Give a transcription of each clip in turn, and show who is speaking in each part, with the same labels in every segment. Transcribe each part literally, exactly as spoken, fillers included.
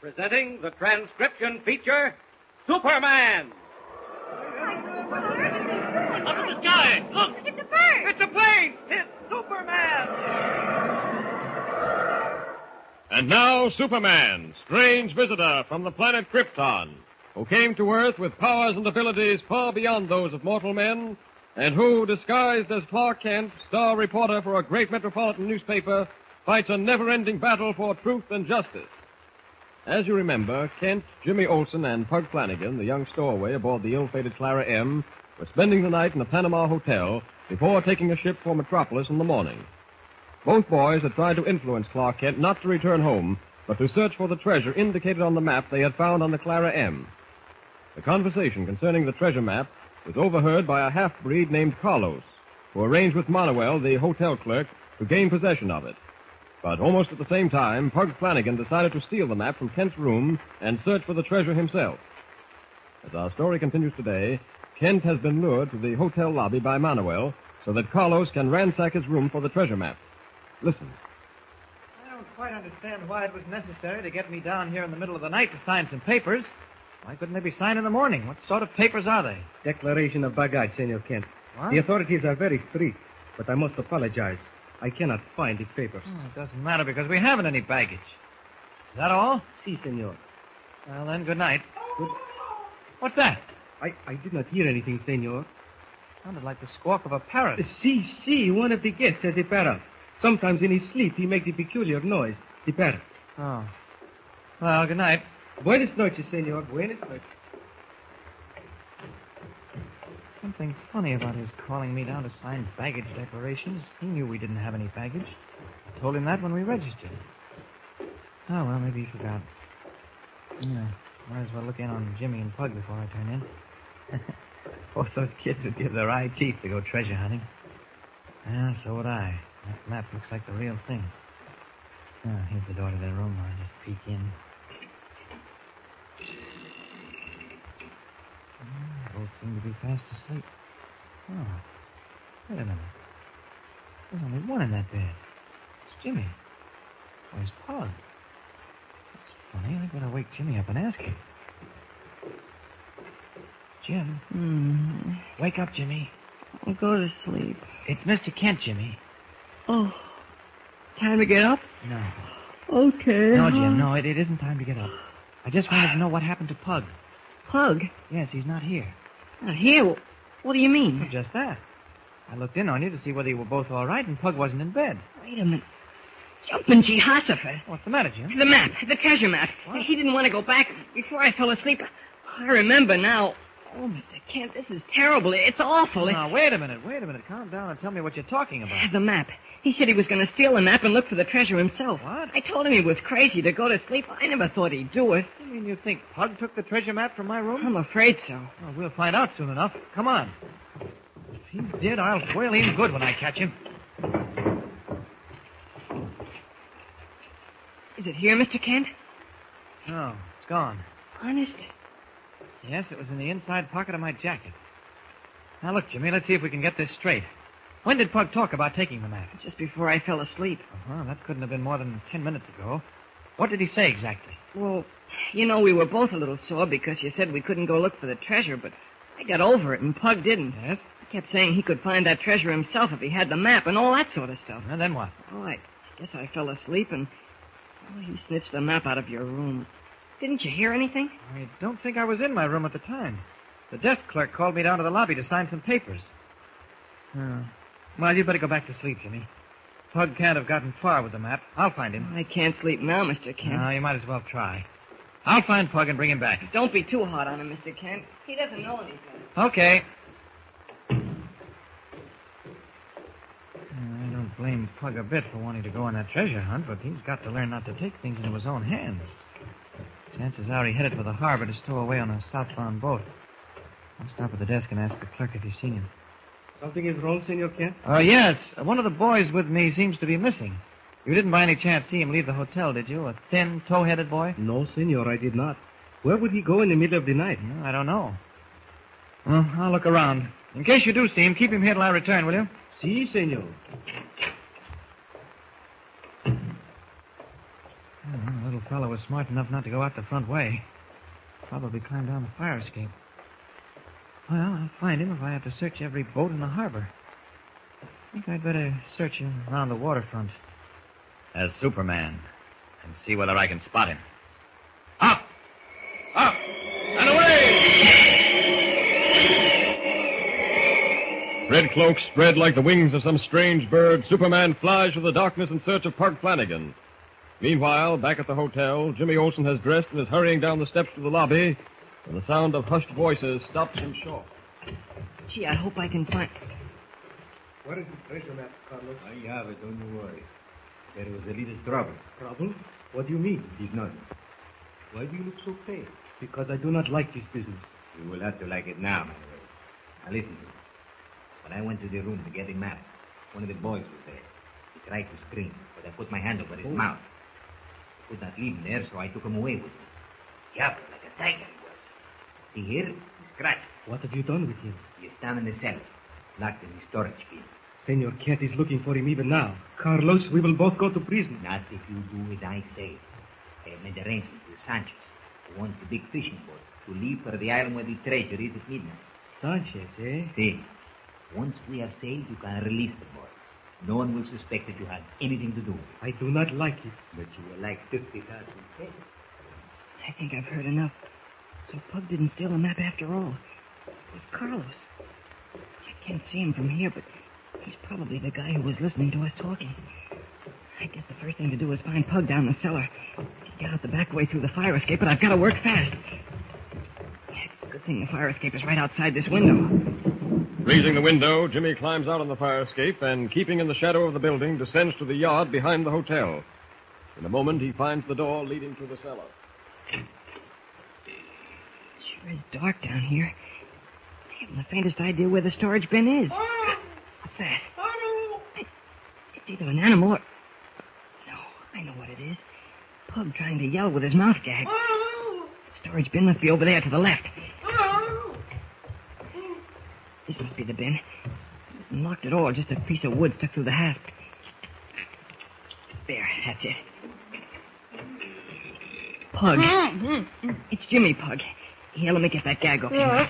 Speaker 1: presenting the transcription feature, Superman.
Speaker 2: Up in the sky! Look!
Speaker 3: It's a bird!
Speaker 1: It's a plane! It's Superman!
Speaker 4: And now, Superman, strange visitor from the planet Krypton, who came to Earth with powers and abilities far beyond those of mortal men, and who, disguised as Clark Kent, star reporter for a great metropolitan newspaper, fights a never-ending battle for truth and justice. As you remember, Kent, Jimmy Olsen, and Pug Flanagan, the young stowaway aboard the ill-fated Clara M., were spending the night in a Panama hotel before taking a ship for Metropolis in the morning. Both boys had tried to influence Clark Kent not to return home, but to search for the treasure indicated on the map they had found on the Clara M. The conversation concerning the treasure map was overheard by a half-breed named Carlos, who arranged with Manuel, the hotel clerk, to gain possession of it. But almost at the same time, Pug Flanagan decided to steal the map from Kent's room and search for the treasure himself. As our story continues today, Kent has been lured to the hotel lobby by Manuel so that Carlos can ransack his room for the treasure map. Listen.
Speaker 5: I don't quite understand why it was necessary to get me down here in the middle of the night to sign some papers. Why couldn't they be signed in the morning? What sort of papers are they?
Speaker 6: Declaration of baggage, Senor Kent.
Speaker 5: What?
Speaker 6: The authorities are very strict, but I must apologize. I cannot find the papers.
Speaker 5: Oh, it doesn't matter because we haven't any baggage. Is that all?
Speaker 6: Si, senor.
Speaker 5: Well, then, good night.
Speaker 6: Good.
Speaker 5: What's that?
Speaker 6: I, I did not hear anything, senor.
Speaker 5: Sounded like the squawk of a parrot.
Speaker 6: Si, si, one of the guests said the parrot. Sometimes in his sleep he makes a peculiar noise, the parrot.
Speaker 5: Oh. Well, good night.
Speaker 6: Buenas noches, senor. Buenas noches.
Speaker 5: Something funny about his calling me down to sign baggage declarations. He knew we didn't have any baggage. I told him that when we registered. Oh, well, maybe he forgot. Yeah, might as well look in on Jimmy and Pug before I turn in. Both those kids would give their eye teeth to go treasure hunting. Yeah, so would I. That map looks like the real thing. Oh, here's the door to their room. I'll just peek in. Oh, both seem to be fast asleep. Oh, wait a minute. There's only one in that bed. It's Jimmy. Where's Pug? That's funny. I better wake Jimmy up and ask him. Jim.
Speaker 7: Hmm.
Speaker 5: Wake up, Jimmy.
Speaker 7: I'll go to sleep.
Speaker 5: It's Mister Kent, Jimmy.
Speaker 7: Oh. Time to get up?
Speaker 5: No.
Speaker 7: Okay.
Speaker 5: No, Jim, no, it, it isn't time to get up. I just wanted to know what happened to Pug.
Speaker 7: Pug?
Speaker 5: Yes, he's not here.
Speaker 7: Not here? What do you mean?
Speaker 5: Well, just that. I looked in on you to see whether you were both all right, and Pug wasn't in bed.
Speaker 7: Wait a minute. Jumping Jehoshaphat.
Speaker 5: What's the matter, Jim?
Speaker 7: The map. The treasure map.
Speaker 5: What?
Speaker 7: He didn't want to go back before I fell asleep. I remember now. Oh, Mister Kent, this is terrible. It's awful.
Speaker 5: Now, wait a minute, wait a minute. Calm down and tell me what you're talking about.
Speaker 7: The map. He said he was going to steal the map and look for the treasure himself.
Speaker 5: What?
Speaker 7: I told him he was crazy to go to sleep. I never thought he'd do it.
Speaker 5: You mean you think Pug took the treasure map from my room?
Speaker 7: I'm afraid so.
Speaker 5: Well, we'll find out soon enough. Come on. If he did, I'll whale him good when I catch him.
Speaker 7: Is it here, Mister Kent?
Speaker 5: No, it's gone.
Speaker 7: Honest?
Speaker 5: Yes, it was in the inside pocket of my jacket. Now, look, Jimmy, let's see if we can get this straight. When did Pug talk about taking the map?
Speaker 7: Just before I fell asleep.
Speaker 5: Uh-huh, that couldn't have been more than ten minutes ago. What did he say exactly?
Speaker 7: Well, you know, we were both a little sore because you said we couldn't go look for the treasure, but I got over it and Pug didn't.
Speaker 5: Yes?
Speaker 7: He kept saying he could find that treasure himself if he had the map and all that sort of stuff.
Speaker 5: And then what?
Speaker 7: Oh, I guess I fell asleep and well, he snitched the map out of your room. Didn't you hear anything?
Speaker 5: I don't think I was in my room at the time. The desk clerk called me down to the lobby to sign some papers. Oh. Well, you'd better go back to sleep, Jimmy. Pug can't have gotten far with the map. I'll find him.
Speaker 7: I can't sleep now, Mister Kent.
Speaker 5: No, you might as well try. I'll find Pug and bring him back.
Speaker 7: Don't be too hard on him, Mister Kent. He doesn't know anything.
Speaker 5: Okay. I don't blame Pug a bit for wanting to go on that treasure hunt, but he's got to learn not to take things into his own hands. Chances are he headed for the harbor to stow away on a southbound boat. I'll stop at the desk and ask the clerk if he's seen him.
Speaker 6: Something is wrong, Senor Kent?
Speaker 5: Oh, uh, yes. One of the boys with me seems to be missing. You didn't by any chance see him leave the hotel, did you? A thin, tow-headed boy?
Speaker 6: No, Senor, I did not. Where would he go in the middle of the night?
Speaker 5: No, I don't know. Well, I'll look around. In case you do see him, keep him here till I return, will you?
Speaker 6: Si, Senor.
Speaker 5: Oh, a little fellow was smart enough not to go out the front way. Probably climbed down the fire escape. Well, I'll find him if I have to search every boat in the harbor. I think I'd better search him around the waterfront.
Speaker 3: As Superman. And see whether I can spot him.
Speaker 4: Up! Up! And away! Red cloaks spread like the wings of some strange bird. Superman flies through the darkness in search of Pug Flanagan. Meanwhile, back at the hotel, Jimmy Olsen has dressed and is hurrying down the steps to the lobby when the sound of hushed voices stops him short.
Speaker 7: Gee, I hope I can find...
Speaker 6: What is the treasure map, Carlos?
Speaker 8: I have it, don't you worry. There was a little trouble.
Speaker 6: Trouble? What do you mean?
Speaker 8: It is none.
Speaker 6: Why do you look so pale? Because I do not like this business.
Speaker 8: You will have to like it now, my boy. Now listen to me. When I went to the room to get the map, one of the boys was there. He tried to scream, but I put my hand over his
Speaker 6: Oh.
Speaker 8: mouth. I could not leave him there, so I took him away with me. Yeah, but like a tiger he was. See here? He's scratched.
Speaker 6: What have you done with him?
Speaker 8: He is down in the cellar, locked in his storage bin.
Speaker 6: Senor Kent is looking for him even now. Carlos, we will both go to prison.
Speaker 8: Not if you do as I say. I have made arrangements with Sanchez, who wants the big fishing boat, to leave for the island where the treasure is at midnight.
Speaker 6: Sanchez, eh?
Speaker 8: See, once we have sailed, you can release the boy. No one will suspect that you had anything to do with it.
Speaker 6: I do not like it.
Speaker 8: But you will like fifty thousand pesos.
Speaker 7: I think I've heard enough. So Pug didn't steal the map after all. It was Carlos. I can't see him from here, but he's probably the guy who was listening to us talking. I guess the first thing to do is find Pug down the cellar. Get out the back way through the fire escape, but I've got to work fast. Good thing the fire escape is right outside this window.
Speaker 4: Raising the window, Jimmy climbs out on the fire escape and, keeping in the shadow of the building, descends to the yard behind the hotel. In a moment, he finds the door leading to the cellar.
Speaker 7: Sure is dark down here. I haven't the faintest idea where the storage bin is. What's that? It's either an animal or... No, I know what it is. Pug trying to yell with his mouth gagged. The storage bin must be over there to the left. This must be the bin. It isn't locked at all, just a piece of wood stuck through the hasp. There, that's it. Pug. It's Jimmy Pug. Here, let me get that gag off him.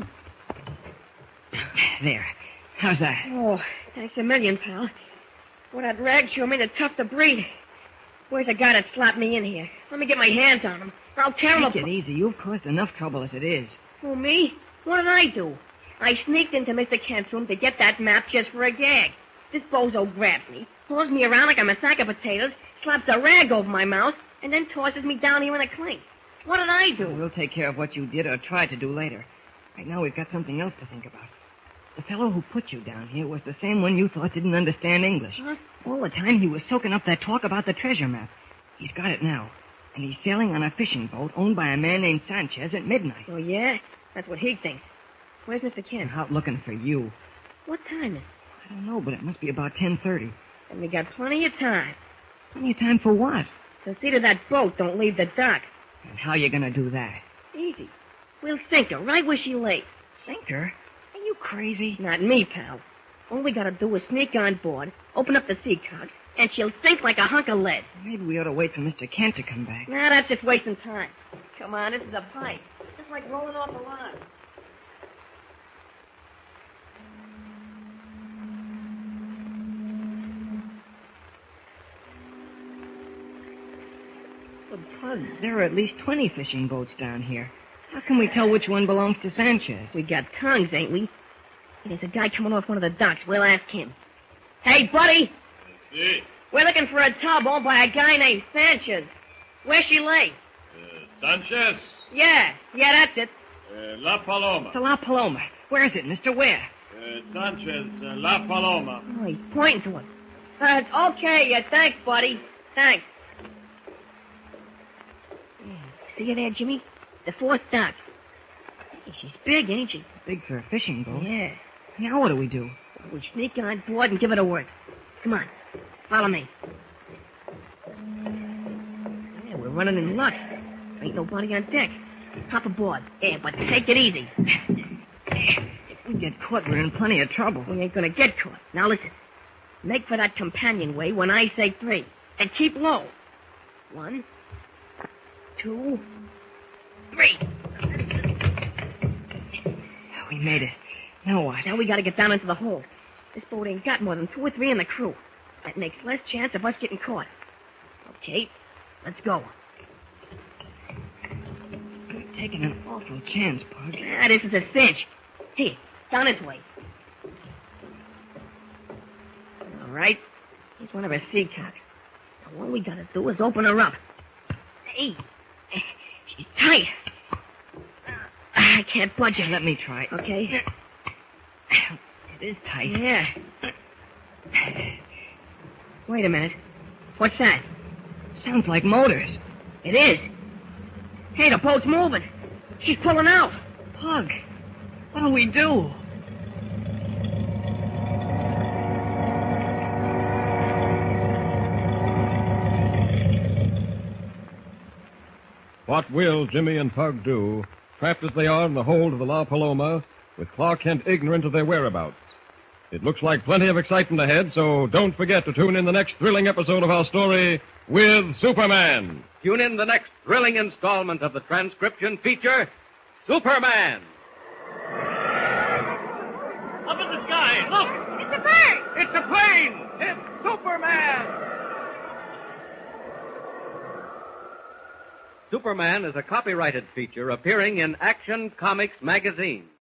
Speaker 7: There. How's that?
Speaker 9: Oh, thanks a million, pal. Well, that rag sure made it tough to breathe. Where's the guy that slapped me in here? Let me get my hands on him, or I'll tear him
Speaker 7: Take
Speaker 9: apart.
Speaker 7: it easy. You've caused enough trouble as it is.
Speaker 9: Who, me? What did I do? I sneaked into Mister Kent's room to get that map just for a gag. This bozo grabs me, pulls me around like I'm a sack of potatoes, slaps a rag over my mouth, and then tosses me down here in a clink. What did I do?
Speaker 7: We'll take care of what you did or tried to do later. Right now, we've got something else to think about. The fellow who put you down here was the same one you thought didn't understand English.
Speaker 9: Huh?
Speaker 7: All the time he was soaking up that talk about the treasure map. He's got it now. And he's sailing on a fishing boat owned by a man named Sanchez at midnight.
Speaker 9: Oh, yeah? That's what he thinks. Where's Mister Kent?
Speaker 7: Out looking for you.
Speaker 9: What time is it?
Speaker 7: I don't know, but it must be about ten thirty.
Speaker 9: And we got plenty of time.
Speaker 7: Plenty of time for what?
Speaker 9: To see that that boat don't leave the dock.
Speaker 7: And how you going to do that?
Speaker 9: Easy. We'll sink her right where she lays.
Speaker 7: Sink her? Are you crazy?
Speaker 9: Not me, pal. All we gotta do is sneak on board, open up the sea cock, and she'll sink like a hunk of lead.
Speaker 7: Maybe we ought to wait for Mister Kent to come back.
Speaker 9: Nah, that's just wasting time. Come on, this is a pipe. Just like rolling off a line.
Speaker 7: Well, Pug, there are at least twenty fishing boats down here. How can we tell which one belongs to Sanchez?
Speaker 9: We got tongues, ain't we? There's a guy coming off one of the docks. We'll ask him. Hey, buddy!
Speaker 2: Si.
Speaker 9: We're looking for a tub owned by a guy named Sanchez. Where she lay?
Speaker 2: Uh, Sanchez.
Speaker 9: Yeah, yeah, that's it.
Speaker 2: Uh, La Paloma.
Speaker 7: It's a La Paloma. Where is it, mister? Where?
Speaker 2: Uh, Sanchez, uh, La Paloma.
Speaker 9: Oh, he's pointing to it. Uh, okay, yeah, thanks, buddy. Thanks. Yeah, see her there, Jimmy? The fourth dock. Hey, she's big, ain't she?
Speaker 7: Big for a fishing boat.
Speaker 9: Yeah.
Speaker 7: Now what do we do?
Speaker 9: We sneak on board and give it a work. Come on. Follow me. Yeah, we're running in luck. Ain't nobody on deck. Hop aboard. Yeah, but take it easy.
Speaker 7: If we get caught, we're in plenty of trouble.
Speaker 9: We ain't gonna get caught. Now listen. Make for that companionway when I say three. And keep low. One, two, three.
Speaker 7: We made it. Now what?
Speaker 9: Now we gotta get down into the hold. This boat ain't got more than two or three in the crew. That makes less chance of us getting caught. Okay, let's go.
Speaker 7: You're taking an awful chance, Pug.
Speaker 9: Ah, this is a cinch. Here, down this way. All right. Here's one of her sea cocks. Now, all we gotta do is open her up. Hey, she's tight. I can't budge her.
Speaker 7: Let me try.
Speaker 9: Okay.
Speaker 7: It is tight.
Speaker 9: Yeah. Wait a minute. What's that?
Speaker 7: Sounds like motors.
Speaker 9: It is. Hey, the boat's moving. She's pulling out.
Speaker 7: Pug, what do we do?
Speaker 4: What will Jimmy and Pug do, trapped as they are in the hold of the La Paloma, with Clark Kent ignorant of their whereabouts? It looks like plenty of excitement ahead, so don't forget to tune in the next thrilling episode of our story with Superman.
Speaker 1: Tune in the next thrilling installment of the transcription feature, Superman.
Speaker 2: Up in the sky, look!
Speaker 9: It's a bird.
Speaker 1: It's a plane. It's Superman. Superman is a copyrighted feature appearing in Action Comics magazine.